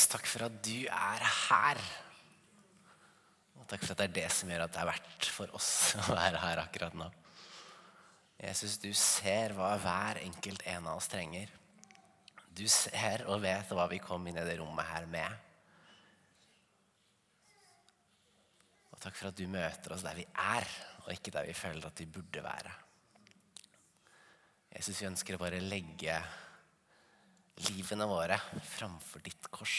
takk for at du her. Og takk for at det det som gjør at det verdt for oss å være her akkurat nå. Jesus, du ser hva hver enkelt en av oss trenger. Du ser og vet hva vi kom inn i det rommet her med. Og takk for at du møter oss der vi og ikke der vi føler at vi burde være. Jesus, vi ønsker å bare legge livene våre framfor ditt kors.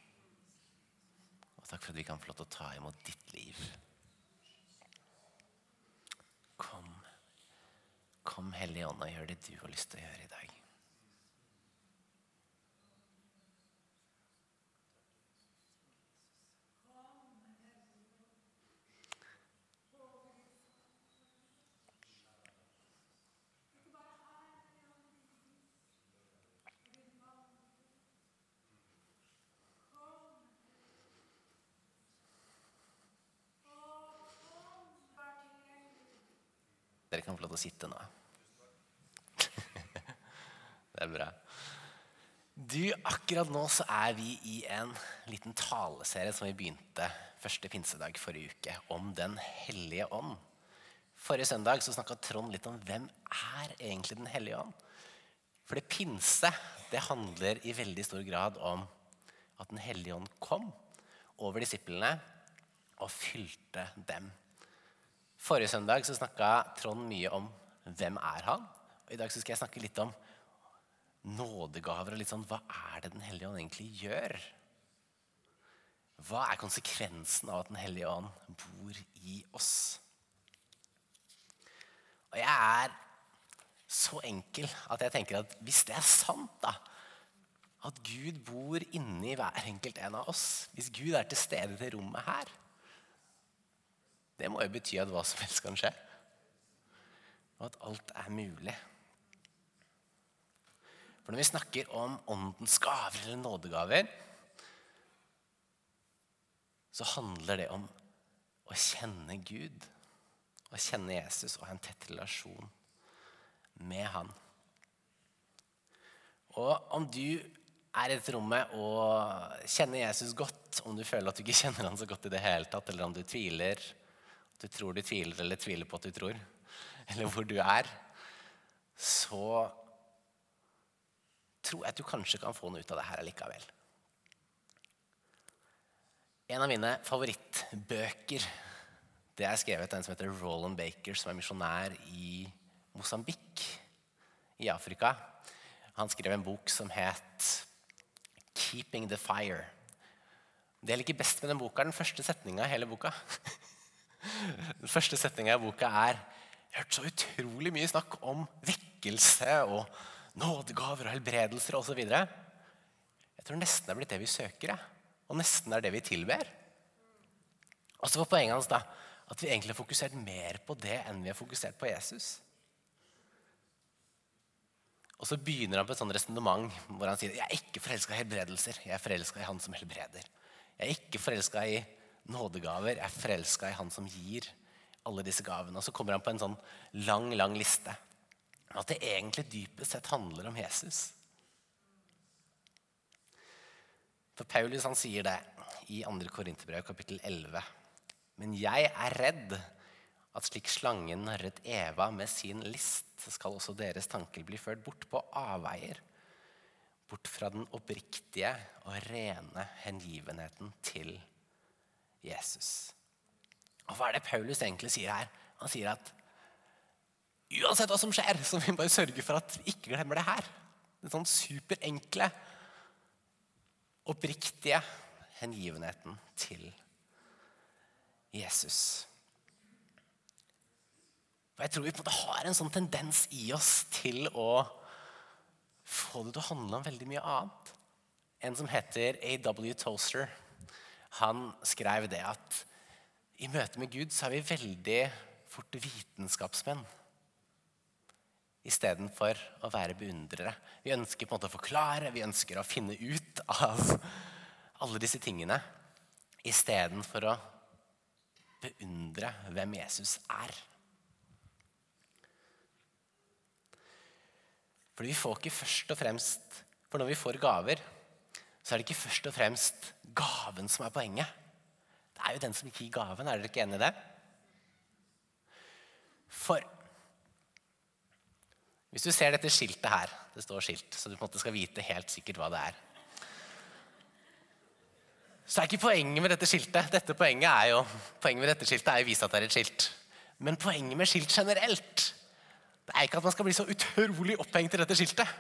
Og takk for at vi kan få lov til å ta imot ditt liv. Kom Hellige Ånd og gjør det du har lyst til å gjøre i dag. Dere kan få lov til å sitte nå. Det bra. Akkurat nå så vi i en liten taleserie som vi begynte første pinsedag forrige uke, om Den Hellige Ånd. Forrige søndag så snakket Trond litt om hvem egentlig Den Hellige Ånd. For det pinse, det handler i veldig stor grad om at Den Hellige Ånd kom over disiplene og fylte dem. Forrige søndag så snakket Trond mye om hvem han, og i dag så skal jeg snakke litt om nådegaver og litt sånn, hva det Den Hellige Ånd egentlig gjør? Hva konsekvensen av at Den Hellige Ånd bor i oss? Og jeg så enkel at jeg tenker at hvis det sant da, at Gud bor inni hver enkelt en av oss, hvis Gud til stede i det rommet her, det må jo bety at hva som helst kan skje. Og at alt mulig. For når vi snakker om åndens gaver eller nådegaver, så handler det om å kjenne Gud, å kjenne Jesus og ha en tett relasjon med han. Og om du i dette rommet og kjenner Jesus godt, om du føler at du ikke kjenner han så godt i det hele tatt, eller om du tviler, du tror du tviler eller tviler på at du tror, eller hvor du så tror jeg at du kanskje kan få noe ut av det her likevel. En av mine favorittbøker, det skrevet av en som heter Roland Baker, som misjonær i Mosambik, i Afrika. Han skrev en bok som het Keeping the Fire. Det jeg liker best med den boka, den første setningen i hele boka. Den første setningen i boka jeg har hørt så utrolig mye snakk om vekkelse og nådegaver og helbredelser og så videre. Jeg tror nesten det blitt det vi søker, og nesten det vi tilber. Og så var poenget hans da, at vi egentlig har fokusert mer på det enn vi har fokusert på Jesus. Og så begynner han på et sånt resonemang hvor han sier, jeg ikke forelsket i helbredelser, jeg forelsket i han som helbreder. Jeg ikke forelsket i nådegaver, jeg forelsket i han som gir alle disse gavene. Og så kommer han på en sånn lang liste. At det egentlig dypest sett handler om Jesus. For Paulus han sier det i 2. Korinterbrev kapittel 11. Men jeg redd at slik slangen narret Eva med sin list, skal også deres tanker bli ført bort på avveier. Bort fra den oppriktige og rene hengivenheten til Jesus. Og hva det Paulus egentlig sier her? Han sier at uansett hva som skjer, så vil vi bare sørge for at vi ikke glemmer det her. Den sånn superenkle, oppriktige hengivenheten til Jesus. Og jeg tror vi på en måte har en sånn tendens i oss til å få det til å handle om veldig mye annet. En som heter A.W. Tozer, han skrev det at i møte med Gud så vi veldig fort vitenskapsmenn i stedet for å være beundrere. Vi ønsker på en måte å forklare, vi ønsker å finne ut av alle disse tingene i stedet for å beundre hvem Jesus For vi får ikke først og fremst, for når vi får gaver, så det ikke først og fremst gaven som poenget. Det jo den som ikke gir gaven, dere ikke enige i det? For hvis du ser dette skiltet her, det står skilt, så du på en måte skal vite helt sikkert hva det så ikke poenget med dette skiltet. Poenget med dette skiltet jo å vise at det et skilt. Men poenget med skilt generelt, det ikke at man skal bli så utrolig opphengt i dette skiltet.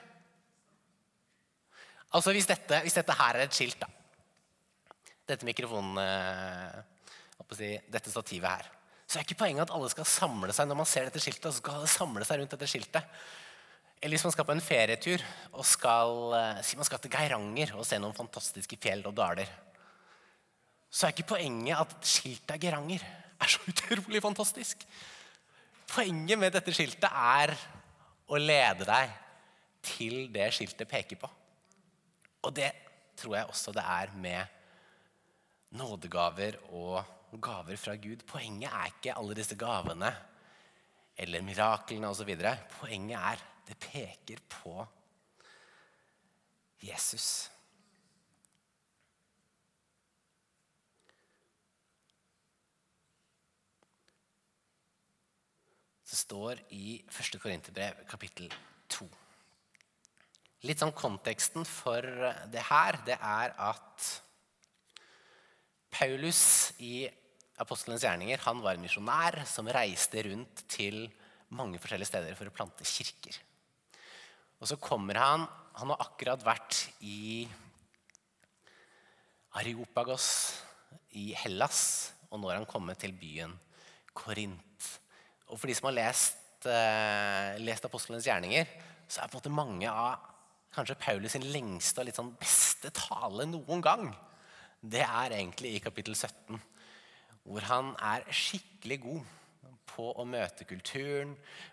Altså hvis dette her et skilt, da. Dette mikrofonen, dette stativet her. Så ikke poenget at alle skal samle seg når man ser dette skiltet, og skal samle seg rundt dette skiltet. Eller hvis man skal på en ferietur, og man skal til Geiranger og se noen fantastiske fjell og daler. Så ikke poenget at skiltet Geiranger så utrolig fantastisk. Poenget med dette skiltet å lede deg til det skiltet peker på. Og det tror jeg også det med nådegaver og gaver fra Gud. Poenget ikke alle disse gavene eller miraklene og så videre. Poenget det peker på Jesus. Det står i 1. Korinterbrev kapittel 2. Litt sånn konteksten for det her, det at Paulus i Apostelens gjerninger, han var en misjonær som reiste rundt til mange forskjellige steder for å plante kirker. Og så kommer han har akkurat vært i Areopagos i Hellas, og nå han kommet til byen Korint. Og for de som har lest Apostelens gjerninger, så på en måte mange av kanskje Paulus sin lengste og litt sånn beste tale noen gang. Det egentlig i kapittel 17, hvor han skikkelig god på å møte kulturen,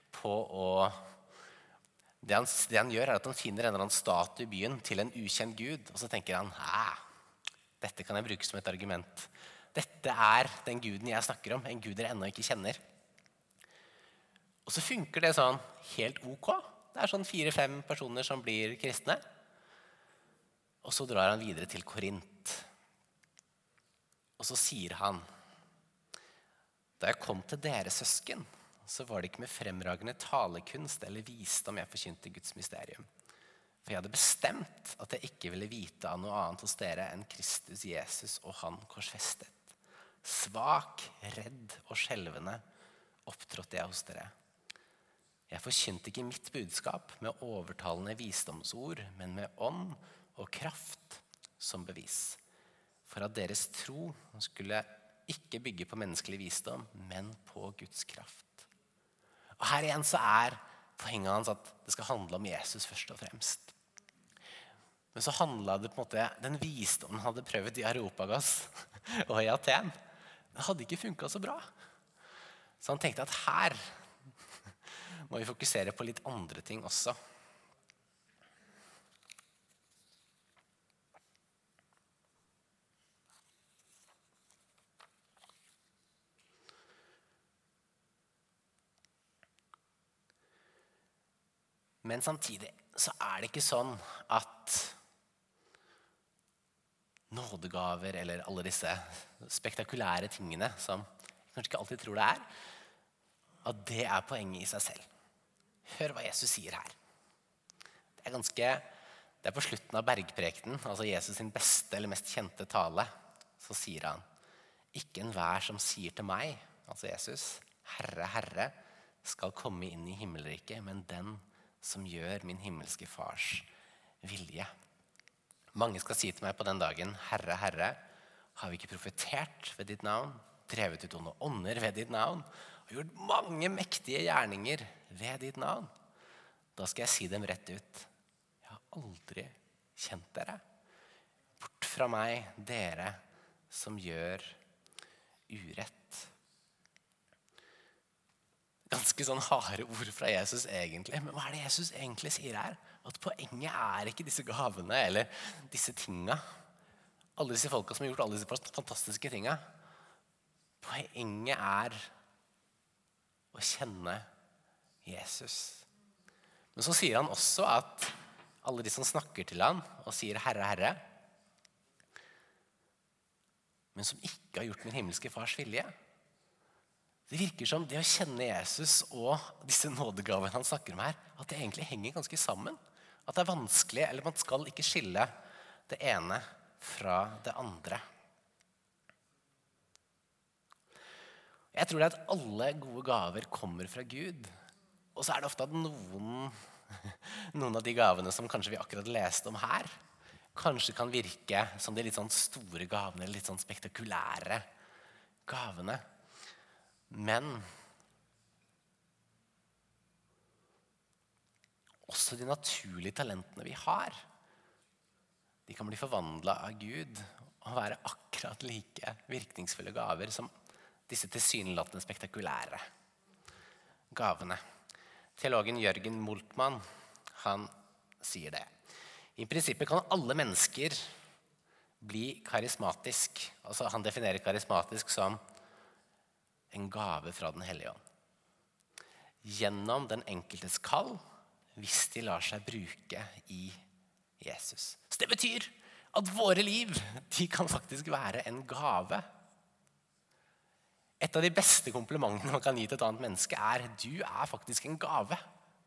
det han gjør at han finner en eller annen statue i byen til en ukjent Gud, og så tenker han, dette kan jeg bruke som et argument. Dette den guden jeg snakker om, en Gud dere ennå ikke kjenner. Og så funker det sånn helt ok. Det sånn 4-5 personer som blir kristne. Og så drar han videre til Korint. Og så sier han, da jeg kom til dere søsken, så var det ikke med fremragende talekunst eller visdom jeg forkynte Guds mysterium. For jeg hadde bestemt at jeg ikke ville vite av noe annet hos dere enn Kristus Jesus og han korsfestet. Svak, redd og skjelvende opptrådte jeg hos dere. Jeg forkynte ikke mitt budskap med overtalende visdomsord, men med ånd og kraft som bevis. For at deres tro skulle ikke bygge på menneskelig visdom, men på Guds kraft. Og her igjen så poenget hans at det skal handle om Jesus først og fremst. Men så handlet det på en måte, den visdommen han hadde prøvd i Areopagos og i Aten, den hadde ikke funket så bra. Så han tenkte at her må vi fokusere på litt andre ting også. Men samtidig så det ikke sånn at nådegaver eller alle disse spektakulære tingene som jeg kanskje ikke alltid tror det at det poenget i seg selv. Hør hva Jesus sier her. Det på slutten av bergprekenen, altså Jesus sin beste eller mest kjente tale, så sier han, ikke enhver som sier til meg, altså Jesus, Herre, Herre, skal komme inn i himmelriket, men den som gjør min himmelske fars vilje. Mange skal si til meg på den dagen, Herre, Herre, har vi ikke profetert ved ditt navn, drevet ut onde ånder ved ditt navn, og gjort mange mektige gjerninger ved ditt navn? Da skal jeg si dem rett ut. Jeg har aldri kjent dere. Bort fra meg, dere som gjør urett. Ganske sånn harde ord fra Jesus egentlig. Men hva det Jesus egentlig sier her? At poenget ikke disse gavene eller disse tingene. Alle disse folka som har gjort alle disse fantastiske tingene. Poenget å kjenne Jesus. Men så sier han også at alle de som snakker til han og sier Herre, Herre, men som ikke har gjort min himmelske fars vilje. Det virker som det å kjenne Jesus og disse nådegavene han snakker om her, at det egentlig henger ganske sammen. At det er vanskelig, eller man skal ikke skille det ene fra det andre. Jeg tror det at alle gode gaver kommer fra Gud. Og så er det ofte at noen av de gavene som kanskje vi akkurat leste om her, kanskje kan virke som de litt sånn store gavene, eller litt sånn spektakulære gavene. Men også de naturlige talentene vi har, de kan bli forvandlet av Gud og være akkurat like virkningsfulle gaver som disse tilsynelatende spektakulære gavene. Teologen Jørgen Moltmann, han sier det. I prinsippet kan alle mennesker bli karismatisk. Altså han definerer karismatisk som en gave fra den hellige ånd. Gjennom den enkeltes kall, hvis de lar seg bruke i Jesus. Så det betyr at våre liv, de kan faktisk være en gave. Et av de beste komplimentene man kan gi til et annet menneske er, du er faktisk en gave.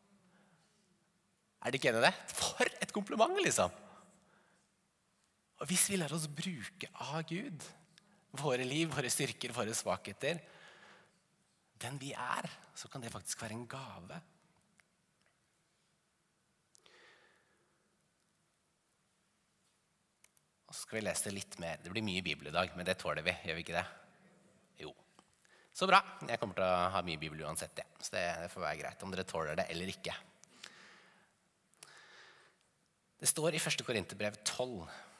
Er det ikke enig i det? For et kompliment, liksom. Og hvis vi lar oss bruke av Gud, våre liv, våre styrker, våre svakheter, den vi er, så kan det faktisk være en gave. Og så skal vi lese det litt mer. Det blir mye bibel i dag, men det tåler vi, gjør vi ikke det? Jo. Så bra, jeg kommer til å ha mye bibel uansett, ja. Så det får være greit om dere tåler det eller ikke. Det står i 1. Korinterbrev 12.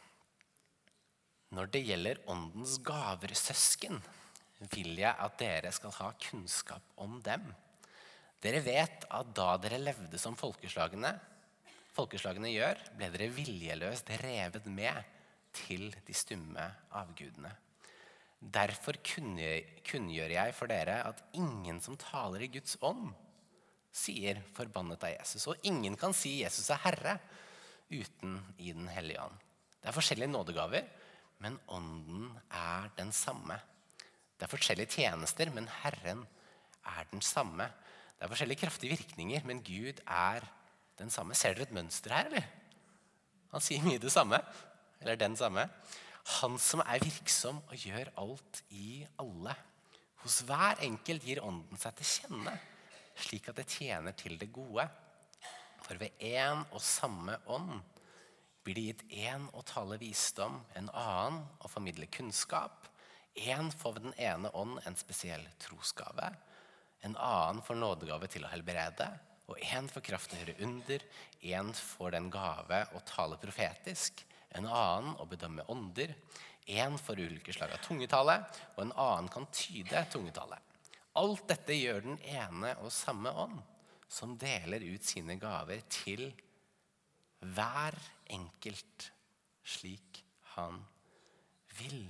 Når det gjelder åndens gaver, søsken, vil jeg at dere skal ha kunnskap om dem. Dere vet at da dere levde som folkeslagene gjør, ble dere viljeløst revet med til de stumme avgudene. Derfor kunngjør jeg for dere at ingen som taler i Guds ånd, sier forbannet av Jesus. Og ingen kan si Jesus er Herre, uten i den hellige ånd. Det er forskjellige nådegaver, men ånden er den samme. Det er forskjellige tjenester, men Herren er den samme. Det er forskjellige kraftige virkninger, men Gud er den samme. Ser dere et mønster her, eller? Han sier mye det samme, eller den samme. Han som er virksom og gjør alt i alle. Hos hver enkelt gir ånden seg til kjenne, slik at det tjener til det gode. For ved en og samme ånd blir det gitt en å tale visdom, en annen å formidle kunnskap, en får ved den ene ånd en spesiell trosgave, en annen får nådegave til å helbrede, og en får kraft til å gjøre under, en får den gave å tale profetisk, en annen å bedømme ånder, en får ulike slag av tungetale, og en annen kan tyde tungetale. Alt dette gjør den ene og samme ånd, som deler ut sine gaver til hver enkelt slik han vil.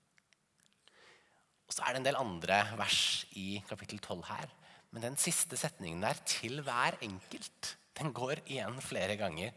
Og så er det en del andre vers i kapittel 12 her, men den siste setningen der, til hver enkelt, den går igjen flere ganger.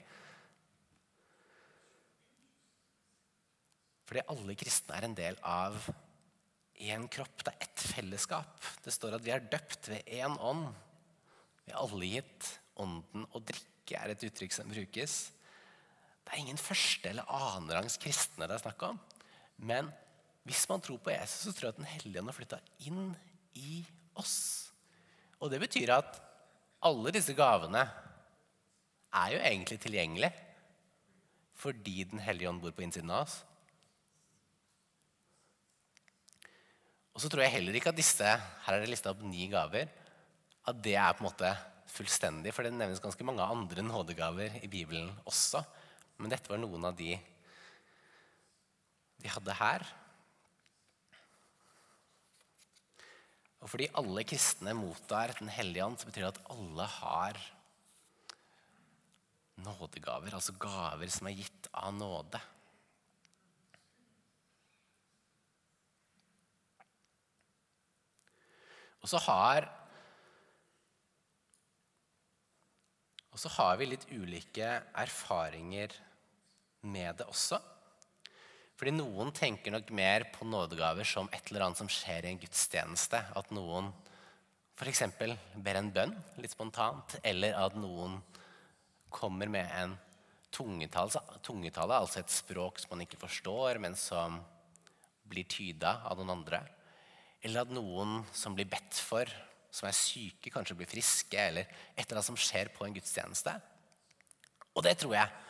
Fordi alle kristne er en del av en kropp, det er ett fellesskap. Det står at vi er døpt ved en ånd. Vi er alle gitt ånden å drikke, er et uttrykk som brukes. Det er ingen første- eller annenrangs kristne det er snakk om. Men hvis man tror på Jesus, så tror jeg at den hellige ånd har flyttet inn i oss. Og det betyr at alle disse gavene er jo egentlig tilgjengelige fordi den hellige ånd bor på innsiden av oss. Og så tror jeg heller ikke at her er det listet opp 9 gaver, at det er på en måte fullstendig, for det nevnes ganske mange andre nådegaver i Bibelen også. Men dette var noen av de hadde her. Og fordi alle kristne mottar den hellige ånd, så betyr det at alle har nådegaver, altså gaver som er gitt av nåde. Og så har vi litt ulike erfaringer med det også. Fordi noen tenker nok mer på nådegaver som et eller annet som skjer i en gudstjeneste. At noen for eksempel ber en bønn litt spontant, eller at noen kommer med en tungetale, altså et språk som man ikke forstår, men som blir tyda av noen andre. Eller at noen som blir bedt for, som syke, kanskje blir friske, eller et eller annet som skjer på en gudstjeneste. Og det tror jeg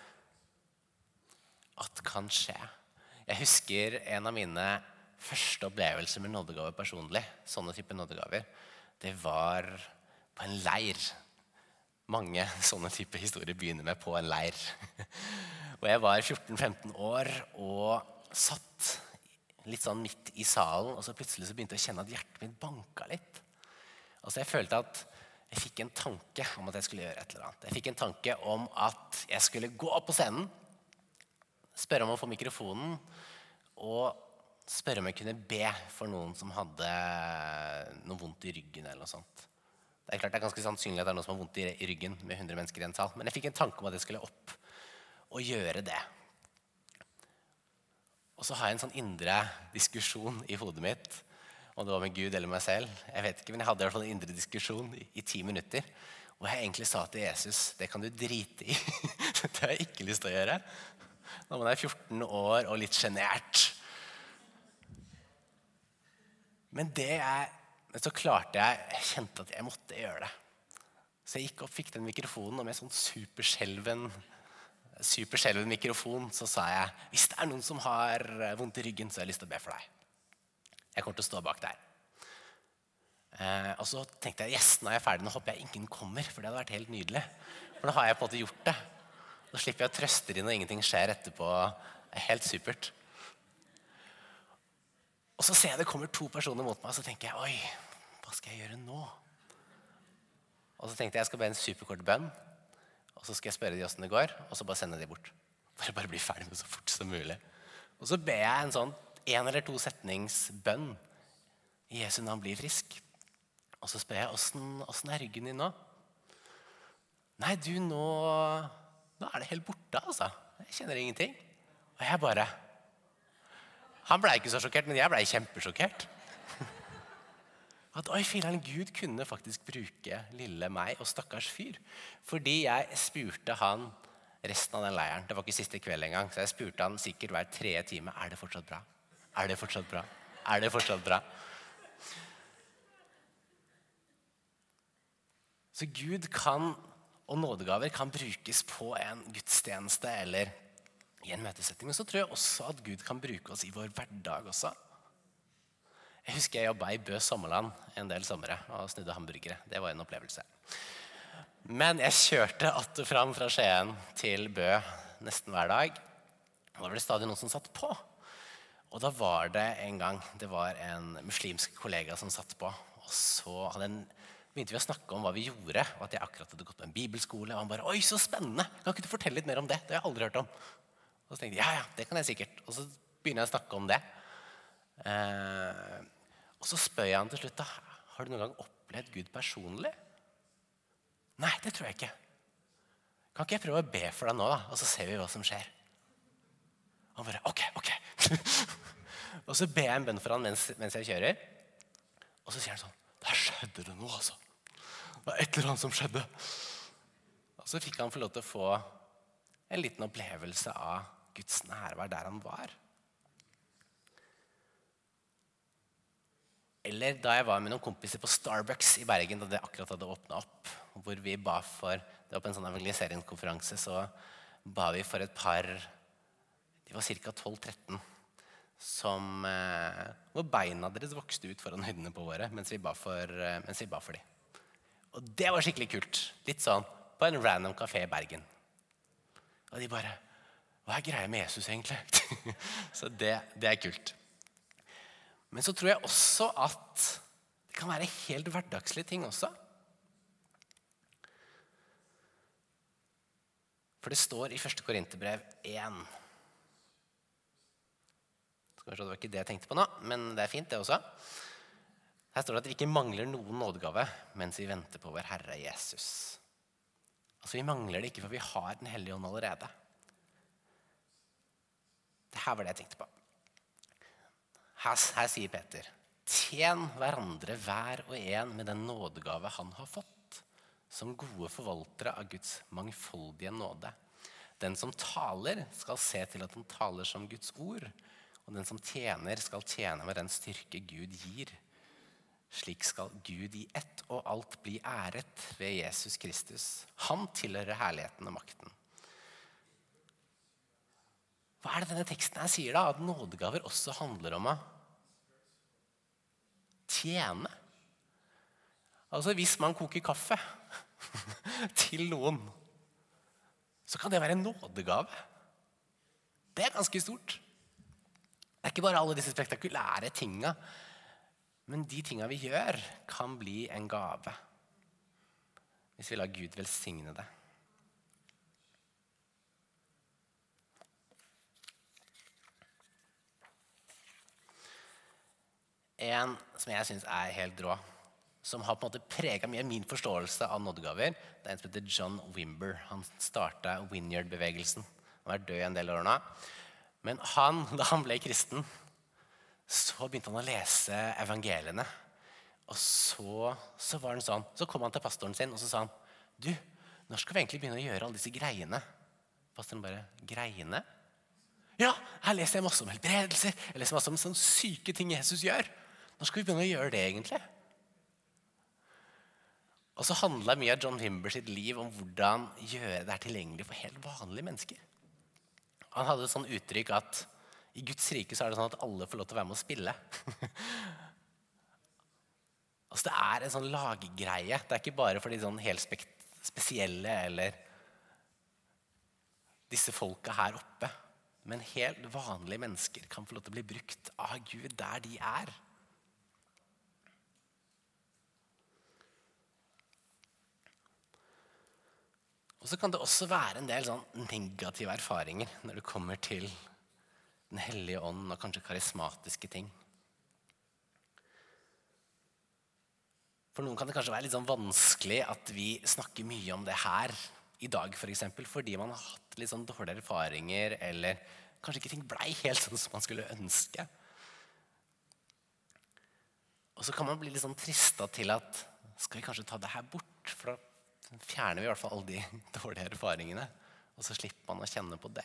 at kan skje. Jeg husker en av mine første opplevelser med nådegaver personlig, sånne type nådegaver, det var på en leir. Mange sånne type historier begynner med på en leir. Og jeg var 14-15 år og satt litt sånn midt i salen, og så plutselig så begynte jeg å kjenne at hjertet mitt banka litt. Altså jeg følte at jeg fikk en tanke om at jeg skulle gjøre et eller annet. Jeg fikk en tanke om at jeg skulle gå opp på scenen, spørre om å få mikrofonen, og spørre om jeg kunne be for noen som hadde noe vondt i ryggen eller noe sånt. Det klart det ganske sannsynlig at det noen som har vondt i ryggen med 100 mennesker i en sal, men jeg fikk en tanke om at jeg skulle opp og gjøre det. Og så har jeg en sånn indre diskusjon i hodet mitt, om det var med Gud eller meg selv. Jeg vet ikke, men jeg hadde i hvert fall en indre diskusjon i 10 minutter, hvor jeg egentlig sa til Jesus, det kan du drite i. Det har jeg ikke lyst til å gjøre. Når man 14 år og litt genert. Men så klarte jeg kjente at jeg måtte gjøre det. Så jeg gikk opp, fikk den mikrofonen, og med sånn superskjelven mikrofon, så sa jeg, hvis det noen som har vondt i ryggen, så har jeg lyst til å be for deg. Jeg kommer til å stå bak der. Og så tenkte jeg, yes, nå er jeg ferdig, nå håper jeg ingen kommer, for det hadde vært helt nydelig. For nå har jeg på en måte gjort det. Da slipper jeg å trøste inn, og ingenting skjer etterpå. Det helt supert. Og så ser jeg det kommer 2 personer mot meg, og så tenker jeg, oi, hva skal jeg gjøre nå? Og så tenkte jeg skal be en superkort bønn, og så skal jeg spørre de hvordan det går, og så bare sende de bort. Bare bli ferdig med så fort som mulig. Og så ber jeg en sånn 1 eller 2 setningsbønn i Jesu navn blir frisk. Og så spør jeg, hvordan ryggen din nå? Nei, du, nå det helt borte, altså. Jeg kjenner ingenting. Og jeg bare... Han ble ikke så sjokkert, men jeg ble kjempesjokkert. At oi, fileren, Gud kunne faktisk bruke lille meg og stakkars fyr. Fordi jeg spurte han resten av den leiren. Det var ikke siste kveld engang, så jeg spurte han sikkert hver 3. time, det fortsatt bra? Det fortsatt bra? Det fortsatt bra? Så Gud kan, og nådegaver kan brukes på en gudstjeneste eller i en møtesetting. Men så tror jeg også at Gud kan bruke oss i vår hverdag også. Jeg husker jeg jobbet i Bø Sommerland en del somre og snudde hamburgere. Det var en opplevelse. Men jeg kjørte att og fram fra Skien til Bø nesten hver dag. Og da var det stadig noen som satt på. Og da var det en gang, det var en muslimsk kollega som satt på. Og så begynte vi å snakke om hva vi gjorde, og at jeg akkurat hadde gått på en bibelskole. Og han bare, oi, så spennende! Kan ikke du fortelle litt mer om det? Det har jeg aldri hørt om. Og så tenkte jeg, ja, det kan jeg sikkert. Og så begynner jeg å snakke om det. Og så spør jeg han til slutt, da, har du noen gang opplevd Gud personlig? Nei, det tror jeg ikke. Kan ikke jeg prøve å be for deg nå, da? Og så ser vi hva som skjer. Han bare, ok. Og så ber jeg en bønn for han mens jeg kjører. Og så sier han sånn, der skjedde det noe, altså. Det var et eller annet som skjedde. Og så fikk han få lov til å få en liten opplevelse av Guds nærvær der han var. Eller da jeg var med noen kompiser på Starbucks i Bergen, da det akkurat hadde åpnet opp, hvor vi ba for, det var på en sånn evangeliseringskonferanse, så ba vi for et par, de var ca. 12-13, hvor beina deres vokste ut foran høydene på våre, mens vi ba for dem. Og det var skikkelig kult, litt sånn på en random kafé i Bergen. Og de bare, hva greia med Jesus egentlig? Så det kult. Men så tror jeg også at det kan være helt hverdagslige ting også. For det står i 1. Korinterbrev 1. Skal vi se, det var ikke det jeg tenkte på nå, men det fint det også. Her står det at vi ikke mangler noen nådegave mens vi venter på vår Herre Jesus. Altså vi mangler det ikke, for vi har den hellige ånd allerede. Det her var det jeg tenkte på. Her sier Peter, tjen hverandre hver og en med den nådegave han har fått, som gode forvaltere av Guds mangfoldige nåde. Den som taler skal se til at han taler som Guds ord, og den som tjener skal tjene med den styrke Gud gir. Slik skal Gud i ett og alt bli æret ved Jesus Kristus. Han tilhører herligheten og makten. Hva er det denne teksten her sier da? At nådegaver også handler om å tjene. Altså hvis man koker kaffe til noen, så kan det være en nådegave. Det er ganske stort. Det er ikke bare alle disse spektakulære tingene, men de tingene vi gjør kan bli en gave. Hvis vi lar Gud velsigne det. En som jeg synes er helt rå, som har på en måte preget mye min forståelse av nådegaver, det er en som heter John Wimber. Han startet Vineyard-bevegelsen. Han er død i en del år nå. Men da han ble kristen, så begynte han å lese evangeliene. Og så var det sånn, så kom han til pastoren sin, og så sa han, du, når skal vi egentlig begynne å gjøre alle disse greiene? Pastoren bare, greiene? Ja, her leser jeg masse om helbredelser, jeg leser masse om sånne syke ting Jesus gjør. Når skal vi begynne å gjøre det egentlig? Og så handlet mye av John Wimber sitt liv om hvordan gjøre det her tilgjengelig for helt vanlige mennesker. Han hadde et sånn uttrykk at i Guds rike så er det sånn at alle får lov til å være med å spille. Altså det er en sånn laggreie. Det er ikke bare for de sånn helt spesielle eller disse folka her oppe. Men helt vanlige mennesker kan få lov til å bli brukt av Gud der de er. Og så kan det også være en del sånn negative erfaringer når det kommer til Den hellige ånd og kanskje karismatiske ting. For noen kan det kanskje være litt sånn vanskelig at vi snakker mye om det her i dag, for eksempel, fordi man har hatt litt sånn dårlige erfaringer, eller kanskje ikke ting ble helt sånn som man skulle ønske. Og så kan man bli litt sånn tristet til at skal vi kanskje ta det her bort, for da fjerner vi i hvert fall alle de dårlige erfaringene, og så slipper man å kjenne på det.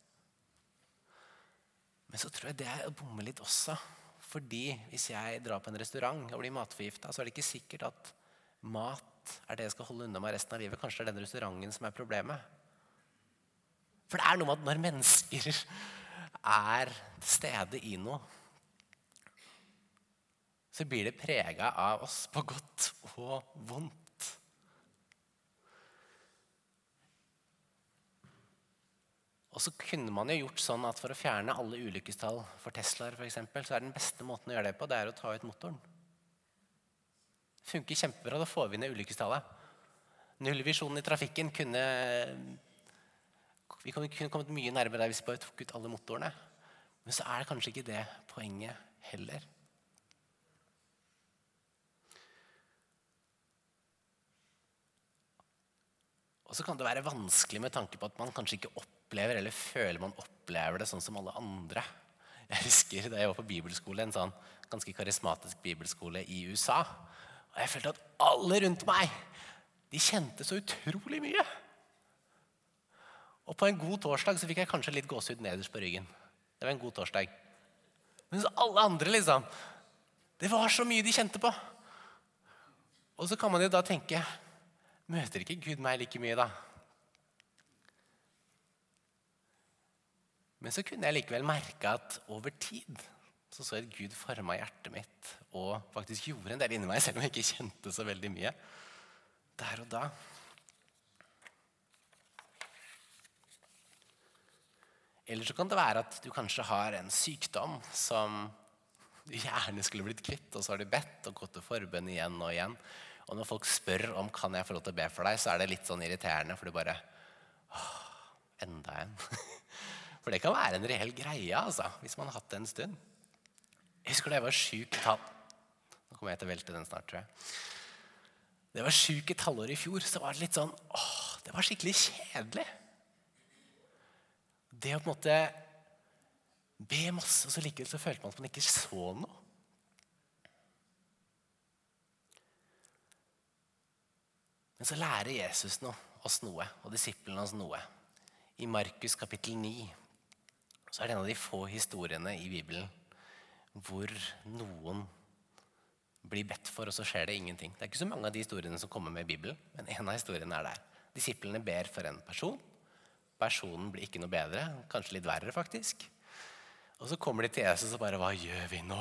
Men så tror jeg det er å bomme litt også, fordi hvis jeg drar på en restaurant og blir matforgiftet, så er det ikke sikkert at mat er det jeg skal holde unna meg resten av livet. Kanskje det er den restauranten som er problemet. For det er noe med at når mennesker er til stede i noe, så blir det preget av oss på godt og vondt. Og så kunne man jo gjort sånn at for å fjerne alle ulykkestall for Teslaer for eksempel, så er den beste måten å gjøre det på, det er å ta ut motoren. Det funker kjempebra, da får vi ned ulykkestallet. Nullvisjonen i trafikken vi kunne kommet mye nærmere der hvis vi bare tok ut alle motorene. Men så er det kanskje ikke det poenget heller. Og så kan det være vanskelig med tanke på at man kanskje ikke opplever eller føler man opplever det sånn som alle andre. Jeg husker da jeg var på bibelskole, en sånn ganske karismatisk bibelskole i USA. Og jeg følte at alle rundt meg, de kjente så utrolig mye. Og på en god torsdag så fikk jeg kanskje litt gåsehud nederst på ryggen. Det var en god torsdag. Men så alle andre liksom, det var så mye de kjente på. Og så kan man jo da tenke, møter ikke Gud meg like mye da? Men så kunne jeg likevel merke at over tid så at Gud formet hjertet mitt og faktisk gjorde en del inni meg, selv om jeg ikke kjente så veldig mye der og da. Eller så kan det være at du kanskje har en sykdom som du gjerne skulle blitt kvitt, og så har du bedt og gått til forbønn igjen og igjen. Og når folk spør om kan jeg få lov til å be for deg, så er det litt sånn irriterende, for du bare, enda en. For det kan være en reell greie, altså, hvis man har hatt det en stund. Jeg husker da jeg var syk nå kommer jeg til å velte den snart, tror jeg. Da jeg var syk et halvår i fjor, så var det litt sånn, det var skikkelig kjedelig. Det å på en måte be masse, og så likevel så følte man at man ikke så noe. Men så lærer Jesus oss noe, og disiplene oss noe. I Markus kapittel 9 så er det en av de få historiene i Bibelen hvor noen blir bedt for, og så skjer det ingenting. Det er ikke så mange av de historiene som kommer med i Bibelen, men en av historiene er der. Disiplene ber for en person. Personen blir ikke noe bedre, kanskje litt verre faktisk. Og så kommer de til Jesus og bare, hva gjør vi nå?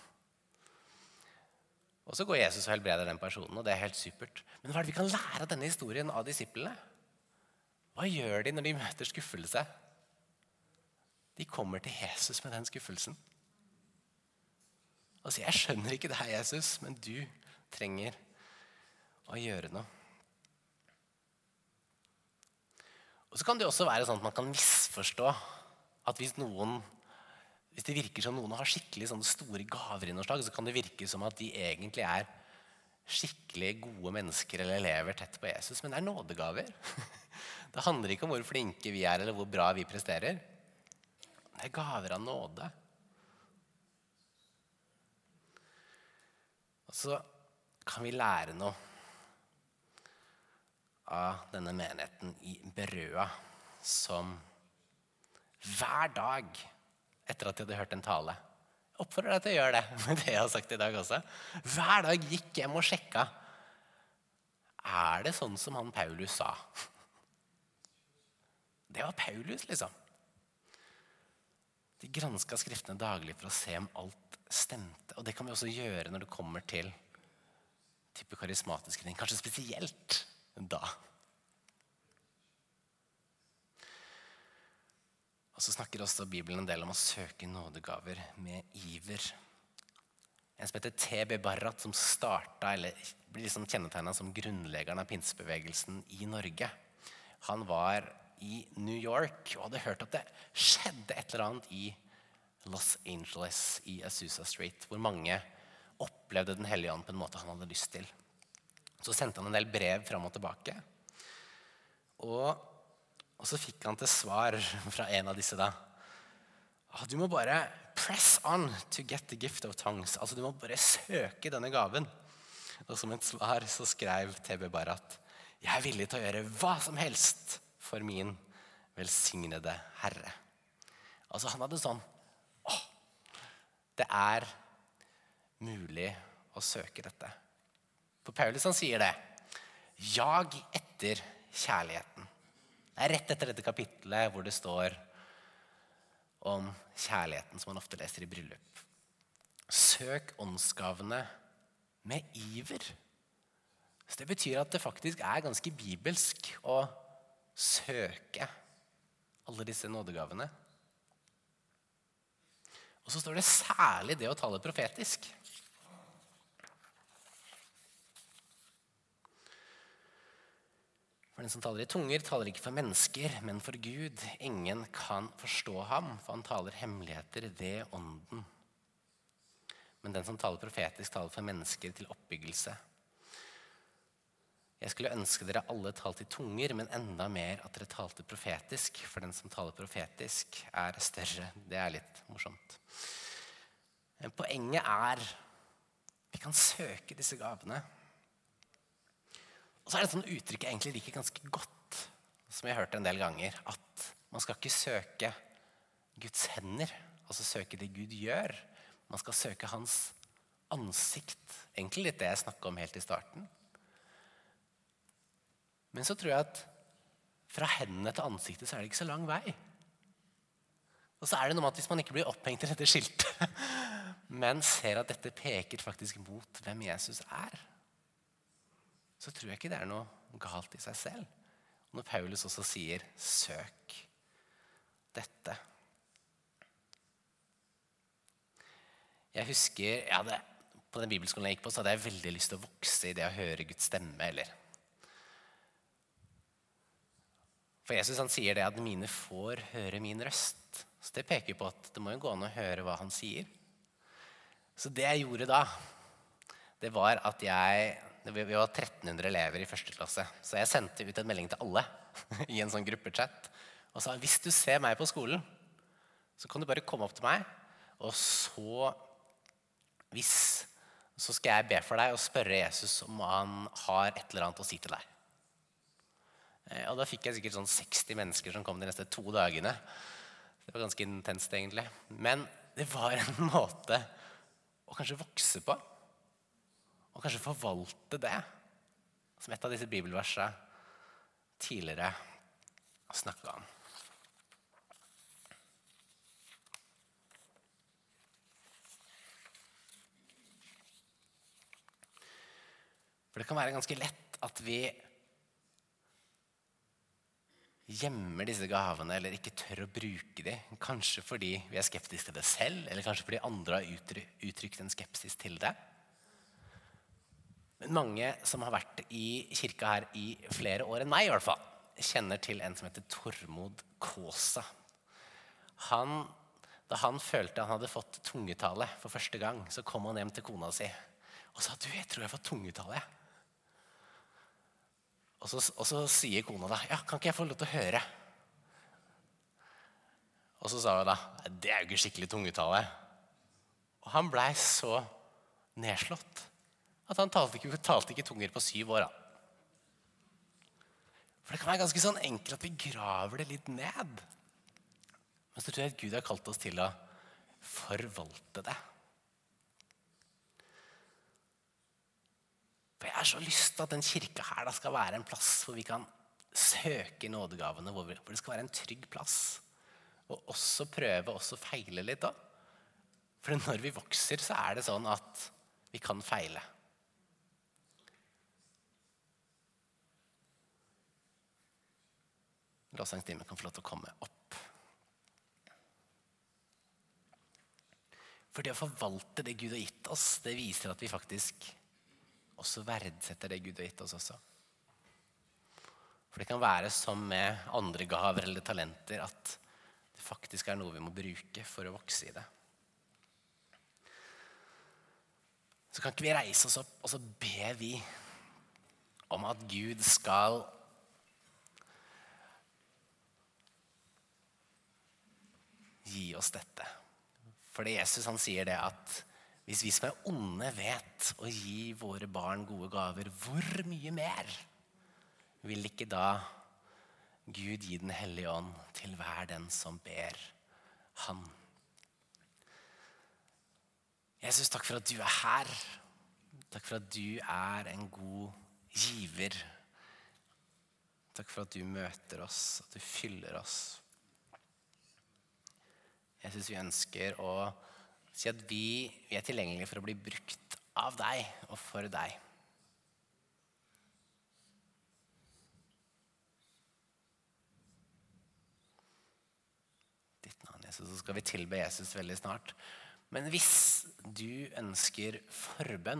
Og så går Jesus og helbreder den personen, og det er helt supert. Men hva er det vi kan lære av denne historien av disiplene? Hva gjør de når de møter skuffelse? De kommer til Jesus med den skuffelsen. Og sier, jeg skjønner ikke det her, Jesus, men du trenger å gjøre noe. Og så kan det også være sånn at man kan misforstå at hvis det virker som noen har skikkelig sånne store gaver i noe slag, så kan det virke som at de egentlig er skikkelig gode mennesker eller lever tett på Jesus, men det er nådegaver. Det handler ikke om hvor flinke vi er eller hvor bra vi presterer. Det er gaver av nåde. Og så kan vi lære noe av denne menigheten i Berøa, som hver dag etter at de hadde hørt en tale, jeg oppfordrer deg til å gjøre det, med det jeg har sagt i dag også, hver dag gikk hjem og sjekka, er det sånn som han Paulus sa? Det var Paulus, liksom. De gransket skriftene daglig for å se om alt stemte. Og det kan vi også gjøre når det kommer til type karismatiske ting. Kanskje spesielt da. Og så snakker også Bibelen en del om å søke nådegaver med iver. En som heter T.B. Barrat, som startet, eller blir liksom kjennetegnet som grunnleggeren av pinsebevegelsen i Norge. Han var i New York og hadde hørt at det skjedde et eller annet i Los Angeles, i Azusa Street, hvor mange opplevde den hellige ånd på en måte han hadde lyst til. Så sendte han en del brev fram og tilbake. Og så fikk han til svar fra en av disse da. Du må bare press on to get the gift of tongues. Altså du må bare søke denne gaven. Og som et svar så skrev T.B. Barrat, jeg er villig til å gjøre hva som helst for min velsignede Herre. Altså han hadde sånn, det er mulig å søke dette. For Paulus han sier det, jag etter kjærligheten. Det er rett etter dette kapitlet hvor det står om kjærligheten som man ofte leser i bryllup. Søk åndsgavene med iver. Så det betyr at det faktisk er ganske bibelsk å søke alle disse nådegavene. Og så står det særlig det å tale profetisk. For den som taler i tunger, taler ikke for mennesker, men for Gud. Ingen kan forstå ham, for han taler hemmeligheter ved ånden. Men den som taler profetisk, taler for mennesker til oppbyggelse. Jeg skulle ønske dere alle talte i tunger, men enda mer at dere talte profetisk, for den som taler profetisk er større. Det er litt morsomt. Men poenget er, vi kan søke disse gavene. Og så er det et sånt uttrykk jeg egentlig liker ganske godt, som jeg har hørt en del ganger, at man skal ikke søke Guds hender, altså søke det Gud gjør. Man skal søke hans ansikt, egentlig litt det jeg snakket om helt i starten. Men så tror jeg at fra hendene til ansiktet så er det ikke så lang vei. Og så er det noe med at hvis man ikke blir opphengt i dette skiltet, men ser at dette peker faktisk mot hvem Jesus er, så tror jeg ikke det er noe galt i seg selv. Og når Paulus også sier, søk dette. Jeg husker, på den bibelskolen jeg gikk på, så hadde jeg veldig lyst til å vokse i det å høre Guds stemme, eller for Jesus han sier det at mine får høre min røst. Så det peker på at det må jo gå an å høre hva han sier. Så det jeg gjorde da, det var at vi var 1300 elever i første klasse. Så jeg sendte ut en melding til alle i en sånn gruppechat. Og sa, hvis du ser meg på skolen, så kan du bare komme opp til meg, og så skal jeg be for deg og spørre Jesus om han har et eller annet å si til deg. Og da fikk jeg sikkert sånn 60 mennesker som kom de neste 2 dagene. Det var ganske intenst egentlig. Men det var en måte å kanskje vokse på, og kanskje forvalte det, som et av disse bibelversene tidligere snakket om. For det kan være ganske lett at vi gjemmer disse gavene eller ikke tør å bruke dem. Kanskje fordi vi er skeptiske til det selv, eller kanskje fordi andre har uttrykt en skepsis til det. Men mange som har vært i kirka her i flere år enn meg i hvert fall, kjenner til en som heter Tormod Kaasa. Da han følte han hadde fått tungetale for første gang, så kom han hjem til kona si og sa, «Du, jeg tror jeg har fått tungetale.» Og så sier kona da, «Ja, kan ikke jeg få lov til å høre?» Og så sa hun da, «Det er jo ikke skikkelig tungetale.» Og han ble så nedslått at han talte ikke tunger på 7 år. Da. For det kan være ganske sånn enkelt at vi graver det litt ned. Men så tror jeg at Gud har kalt oss til å forvalte det. For jeg har så lyst til at den kirka her da skal være en plass hvor vi kan søke nådegavene, hvor det skal være en trygg plass. Og også prøve, også feile litt da. For når vi vokser, så er det sånn at vi kan feile. Lovsangstimen kan få lov til å komme opp. For det å forvalte det Gud har gitt oss, det viser at vi faktisk også verdsetter det Gud har gitt oss også. For det kan være som med andre gaver eller talenter, at det faktisk er noe vi må bruke for å vokse i det. Så kan ikke vi reise oss opp, og så ber vi om at Gud skal gi oss dette. For Jesus han sier det at hvis vi som er onde vet å gi våre barn gode gaver, hvor mye mer vil ikke da Gud gi den hellige ånd til hver den som ber han? Jesus, takk for at du er her. Takk for at du er en god giver. Takk for at du møter oss, at du fyller oss. Jesus, vi ønsker å si at vi er tilgjengelige for å bli brukt av deg og for deg. Ditt navn, Jesus, så skal vi tilbe Jesus veldig snart. Men hvis du ønsker forbønn,